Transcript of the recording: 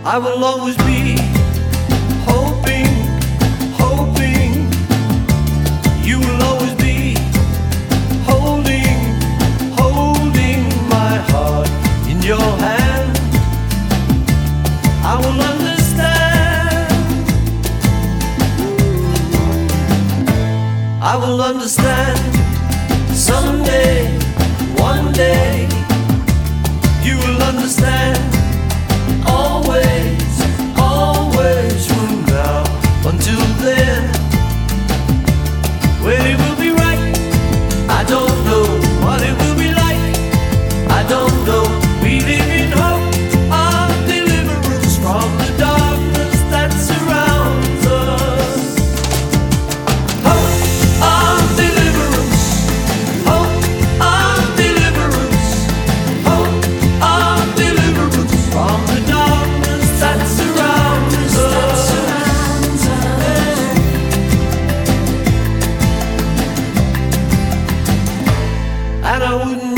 I will always be hoping, hoping. You will always be holding, holding my heart in your hand. I will understand. I will understand someday, one day. You will understand. Always, always from now until then. When it will be right, I don't know. What it will be like, I don't know. We live in hope of deliverance from the darkness that surrounds us. Hope of deliverance, hope of deliverance, hope of deliverance from the darkness that surrounds us. And I wouldn't